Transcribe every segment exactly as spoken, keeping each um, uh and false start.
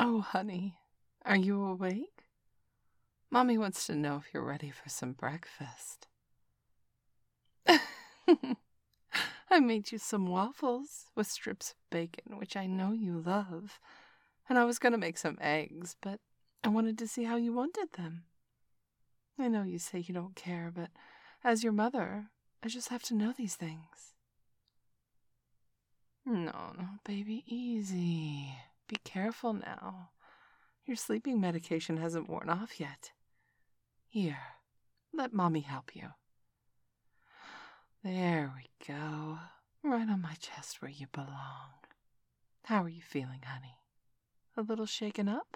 Oh, honey, are you awake? Mommy wants to know if you're ready for some breakfast. I made you some waffles with strips of bacon, which I know you love. And I was going to make some eggs, but I wanted to see how you wanted them. I know you say you don't care, but as your mother, I just have to know these things. No, no, baby, easy. Be careful now. Your sleeping medication hasn't worn off yet. Here, let Mommy help you. There we go. Right on my chest where you belong. How are you feeling, honey? A little shaken up?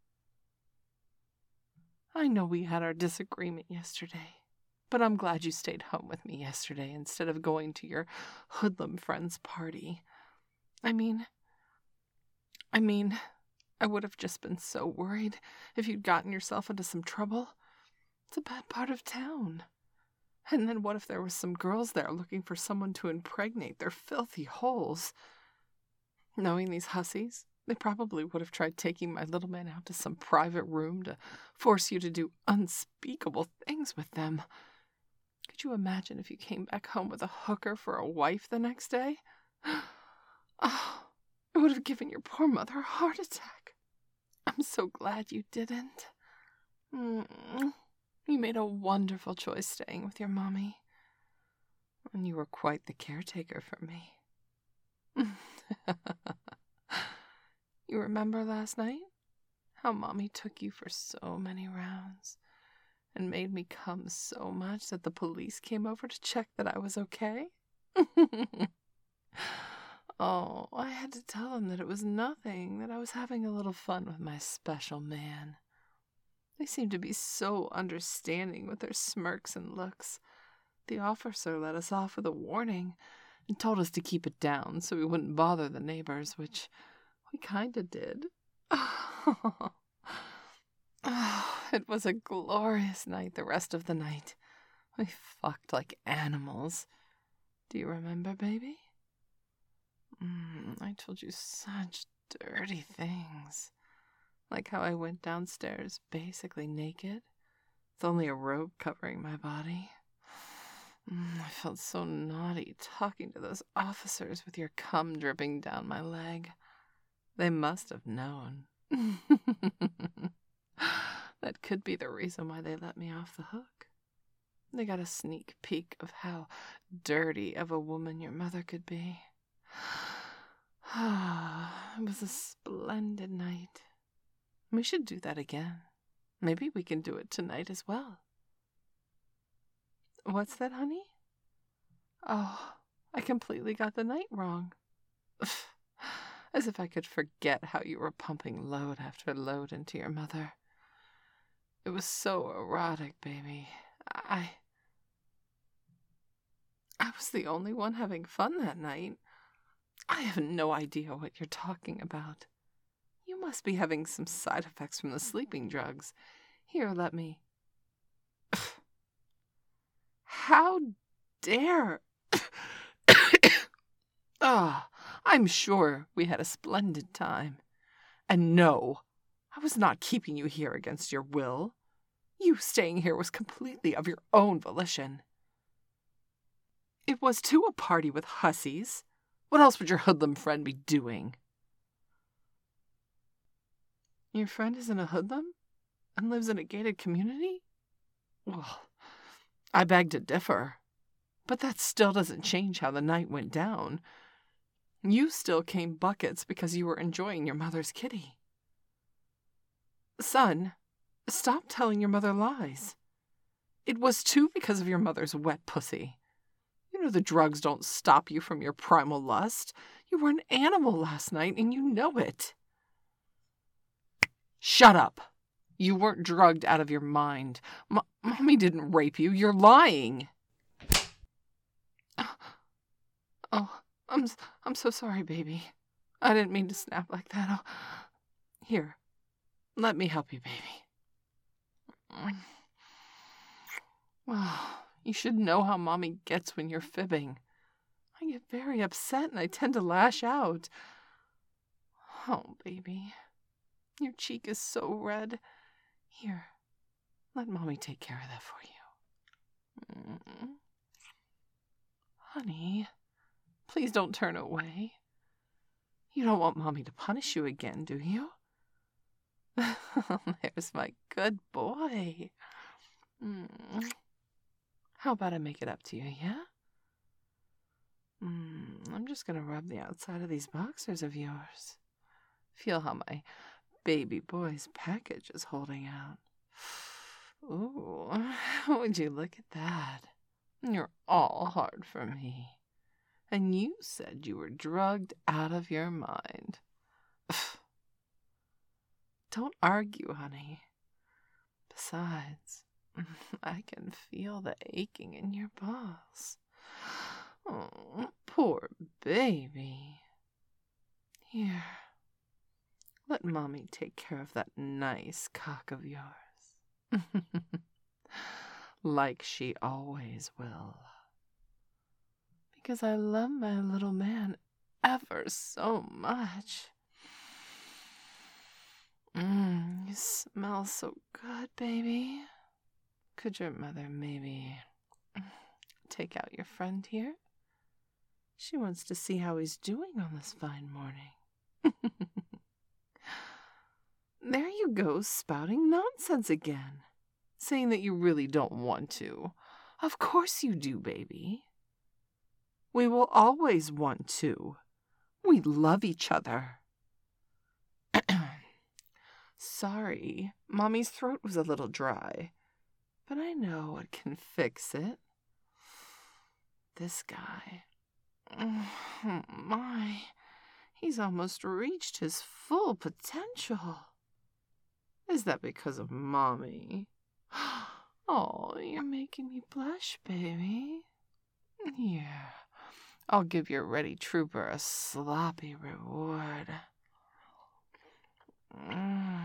I know we had our disagreement yesterday, but I'm glad you stayed home with me yesterday instead of going to your hoodlum friend's party. I mean, I mean, I would have just been so worried if you'd gotten yourself into some trouble. It's a bad part of town. And then what if there was some girls there looking for someone to impregnate their filthy holes? Knowing these hussies, they probably would have tried taking my little man out to some private room to force you to do unspeakable things with them. Could you imagine if you came back home with a hooker for a wife the next day? Oh, it would have given your poor mother a heart attack. I'm so glad you didn't. Mm. You made a wonderful choice staying with your mommy. And you were quite the caretaker for me. You remember last night? How Mommy took you for so many rounds and made me come so much that the police came over to check that I was okay? Oh, I had to tell them that it was nothing, that I was having a little fun with my special man. They seemed to be so understanding with their smirks and looks. The officer let us off with a warning and told us to keep it down so we wouldn't bother the neighbors, which we kinda did. Oh, it was a glorious night the rest of the night. We fucked like animals. Do you remember, baby? Mm, I told you such dirty things. Like how I went downstairs basically naked, with only a robe covering my body. Mm, I felt so naughty talking to those officers with your cum dripping down my leg. They must have known. That could be the reason why they let me off the hook. They got a sneak peek of how dirty of a woman your mother could be. It was a splendid night. We should do that again. Maybe we can do it tonight as well. What's that, honey? Oh, I completely got the night wrong. As if I could forget how you were pumping load after load into your mother. It was so erotic, baby. I... I was the only one having fun that night. I have no idea what you're talking about. You must be having some side effects from the sleeping drugs. Here, let me... How dare... Ah, oh, I'm sure we had a splendid time. And no, I was not keeping you here against your will. You staying here was completely of your own volition. It was to a party with hussies. What else would your hoodlum friend be doing? Your friend isn't a hoodlum? And lives in a gated community? Well, I beg to differ. But that still doesn't change how the night went down. You still came buckets because you were enjoying your mother's kitty. Son, stop telling your mother lies. It was too because of your mother's wet pussy. You know the drugs don't stop you from your primal lust. You were an animal last night and you know it. Shut up. You weren't drugged out of your mind. M- Mommy didn't rape you. You're lying. Oh, I'm I'm so sorry, baby. I didn't mean to snap like that. Oh, here, let me help you, baby. Oh, you should know how Mommy gets when you're fibbing. I get very upset and I tend to lash out. Oh, baby. Your cheek is so red. Here, let Mommy take care of that for you. Mm. Honey, please don't turn away. You don't want Mommy to punish you again, do you? There's my good boy. Mm. How about I make it up to you, yeah? Mm, I'm just going to rub the outside of these boxers of yours. Feel how my baby boy's package is holding out. Ooh, would you look at that? You're all hard for me. And you said you were drugged out of your mind. Don't argue, honey. Besides, I can feel the aching in your balls. Oh, poor baby. Here, let Mommy take care of that nice cock of yours. Like she always will. Because I love my little man ever so much. Mmm, you smell so good, baby. Could your mother maybe take out your friend here? She wants to see how he's doing on this fine morning. There you go, spouting nonsense again. Saying that you really don't want to. Of course you do, baby. We will always want to. We love each other. Sorry, Mommy's throat was a little dry, but I know what can fix it. This guy. Oh, my. He's almost reached his full potential. Is that because of Mommy? Oh, you're making me blush, baby. Here, I'll give your ready trooper a sloppy reward. Mm.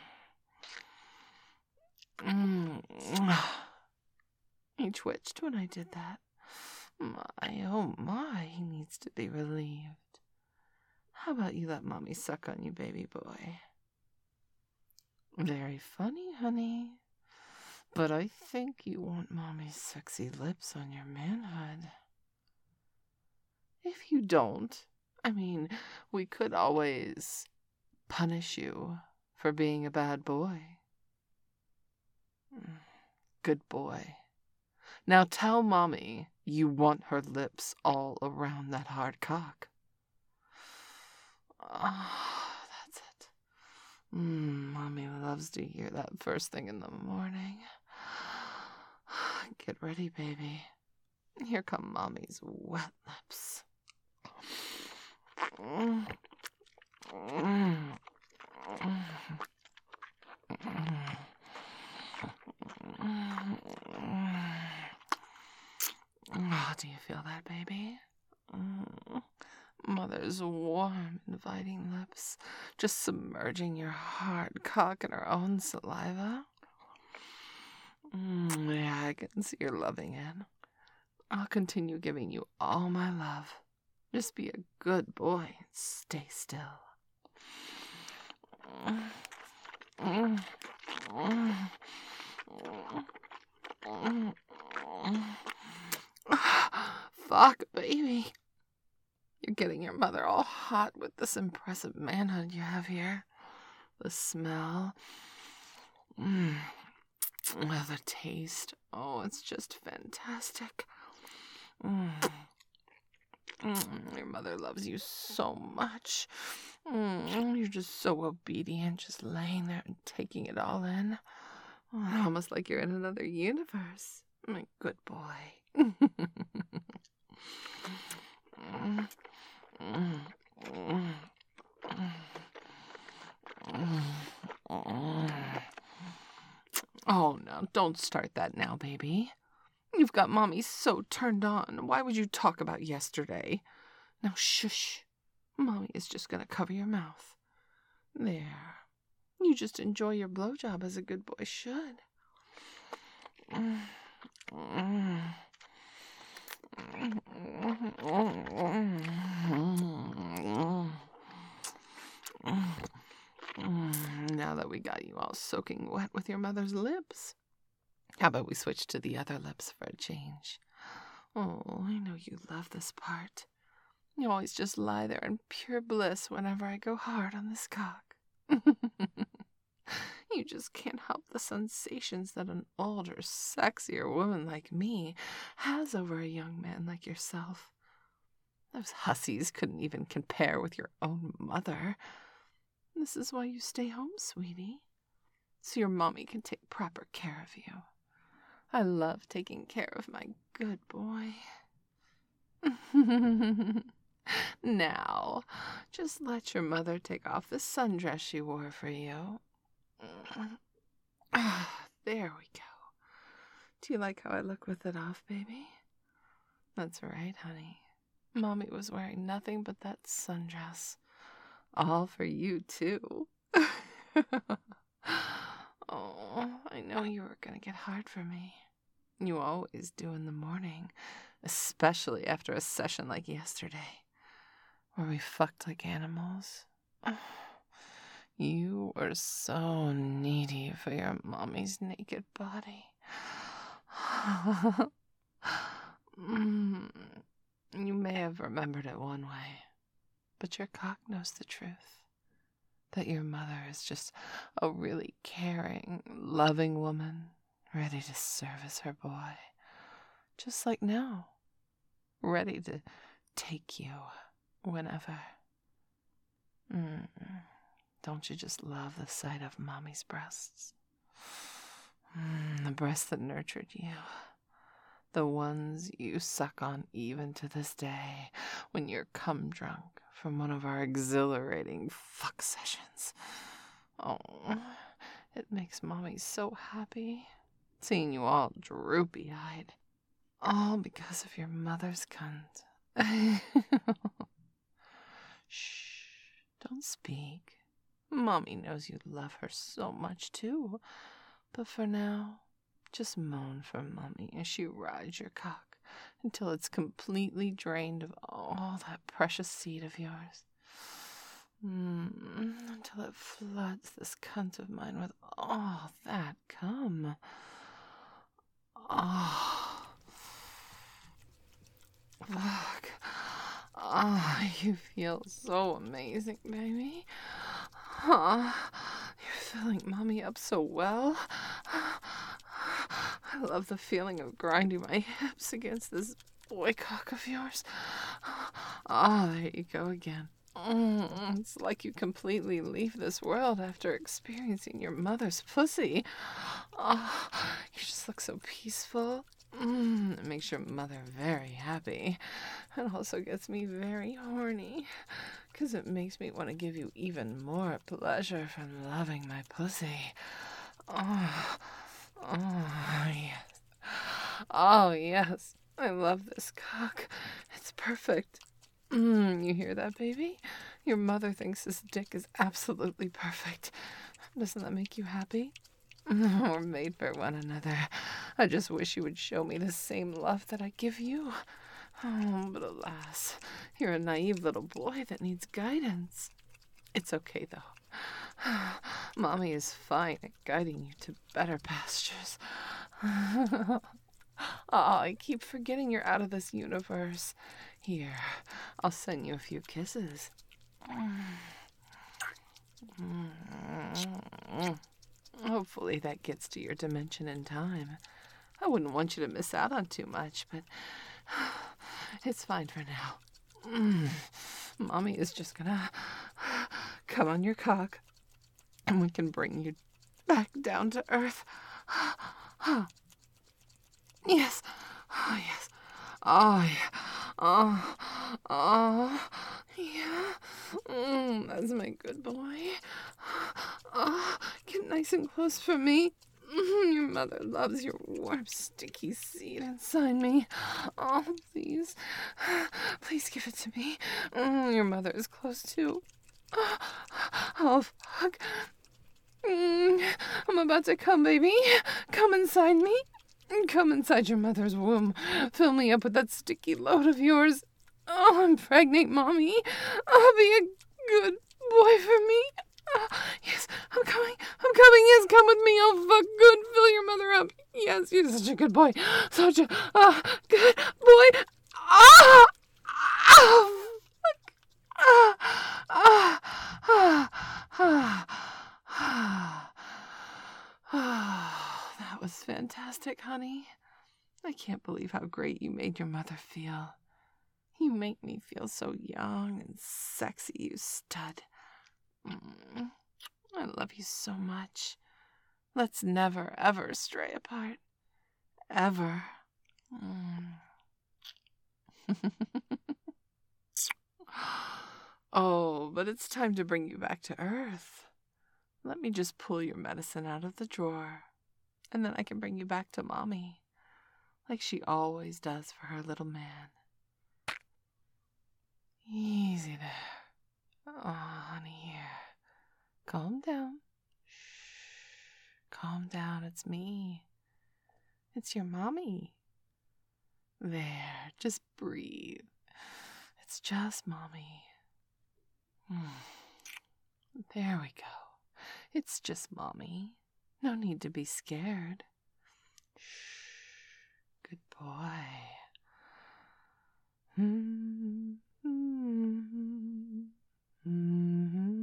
Mm. He twitched when I did that. My, oh my, he needs to be relieved. How about you let Mommy suck on you, baby boy? Very funny, honey. But I think you want Mommy's sexy lips on your manhood. If you don't, I mean, we could always punish you for being a bad boy. Good boy. Now tell Mommy you want her lips all around that hard cock. Oh, that's it. Mm, Mommy loves to hear that first thing in the morning. Get ready, baby. Here come Mommy's wet lips. Mm. Mm. Oh, do you feel that, baby? Mm. Mother's warm, inviting lips, just submerging your hard cock in her own saliva. Mm, yeah, I can see you're loving it. I'll continue giving you all my love. Just be a good boy and stay still. Mm. Mm. Mm. Mm. Fuck, baby. You're getting your mother all hot with this impressive manhood you have here. The smell. Mm. Oh, the taste. Oh, it's just fantastic. Mm. Mm. Your mother loves you so much. Mm. You're just so obedient, just laying there and taking it all in. Oh, almost like you're in another universe. My good boy. Mm. Mm. Mm. Mm. Mm. Oh, no, don't start that now, baby. You've got Mommy so turned on. Why would you talk about yesterday? Now, shush. Mommy is just going to cover your mouth. There. You just enjoy your blowjob as a good boy should. Mm. Mm. Now that we got you all soaking wet with your mother's lips, how about we switch to the other lips for a change? Oh, I know you love this part. You always just lie there in pure bliss whenever I go hard on this cock. You just can't help the sensations that an older, sexier woman like me has over a young man like yourself. Those hussies couldn't even compare with your own mother. This is why you stay home, sweetie, so your mommy can take proper care of you. I love taking care of my good boy. Now, just let your mother take off the sundress she wore for you. Ah, there we go. Do you like how I look with it off, baby? That's right, honey. Mommy was wearing nothing but that sundress. All for you, too. Oh, I know you were going to get hard for me. You always do in the morning, especially after a session like yesterday, where we fucked like animals. You were so needy for your mommy's naked body. mm, you may have remembered it one way, but your cock knows the truth. That your mother is just a really caring, loving woman, ready to service her boy. Just like now, ready to take you whenever. Mm. Don't you just love the sight of mommy's breasts? Mm, the breasts that nurtured you. The ones you suck on even to this day when you're cum drunk from one of our exhilarating fuck sessions. Oh, it makes mommy so happy, seeing you all droopy-eyed. All because of your mother's cunt. Shh, don't speak. Mommy knows you love her so much, too. But for now, just moan for Mommy as she rides your cock until it's completely drained of all that precious seed of yours. Mm, until it floods this cunt of mine with all that cum. Oh. Fuck. Oh, you feel so amazing, baby. Huh? You're filling Mommy up so well. I love the feeling of grinding my hips against this boy cock of yours. Oh, there you go again. Mm, it's like you completely leave this world after experiencing your mother's pussy. Oh, you just look so peaceful. Mm, it makes your mother very happy. It also gets me very horny, because it makes me want to give you even more pleasure from loving my pussy. Oh, oh, yes. Oh, yes. I love this cock. It's perfect. Mm, you hear that, baby? Your mother thinks this dick is absolutely perfect. Doesn't that make you happy? We're made for one another. I just wish you would show me the same love that I give you. Oh, but alas, you're a naive little boy that needs guidance. It's okay, though. Mommy is fine at guiding you to better pastures. Oh, I keep forgetting you're out of this universe. Here, I'll send you a few kisses. Hopefully that gets to your dimension in time. I wouldn't want you to miss out on too much, but it's fine for now. Mm. Mommy is just gonna come on your cock, and we can bring you back down to earth. Yes. Oh, yes. Oh, yeah. Oh, oh, yeah. Mm, that's my good boy. Oh, get nice and close for me. Mm, your mother loves your warm, sticky seed inside me. Oh, please. Please give it to me. Mm, your mother is close, too. Oh, fuck. Mm, I'm about to come, baby. Come inside me. Come inside your mother's womb. Fill me up with that sticky load of yours. Oh, impregnate Mommy. Oh, be a good boy for me. Oh, yes, I'm coming. coming. Yes, come with me. Oh, fuck, good. Fill your mother up. Yes, you're such a good boy. Such a uh, good boy. Ah! Ah! Fuck. Ah! Ah! Ah! Ah! Ah! That was fantastic, honey. I can't believe how great you made your mother feel. You make me feel so young and sexy, you stud. Mm. I love you so much. Let's never, ever stray apart. Ever. Mm. Oh, but it's time to bring you back to Earth. Let me just pull your medicine out of the drawer, and then I can bring you back to Mommy, like she always does for her little man. Easy there. Oh, honey, here. Calm down. Shh. Calm down. It's me. It's your Mommy. There. Just breathe. It's just Mommy. There we go. It's just Mommy. No need to be scared. Shh. Good boy. Mm-hmm. Mm-hmm.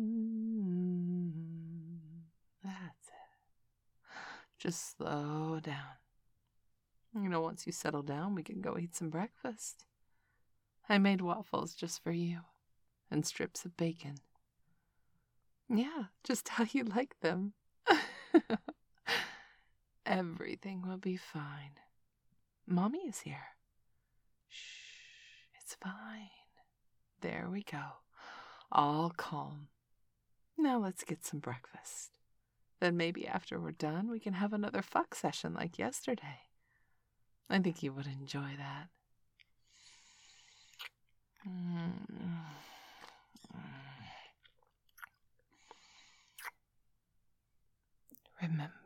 That's it. Just slow down. You know, once you settle down, we can go eat some breakfast. I made waffles just for you, and strips of bacon. Yeah, just how you like them. Everything will be fine. Mommy is here. Shh, it's fine. There we go. All calm. Now let's get some breakfast. Then maybe after we're done, we can have another fuck session like yesterday. I think you would enjoy that. Mm. Remember,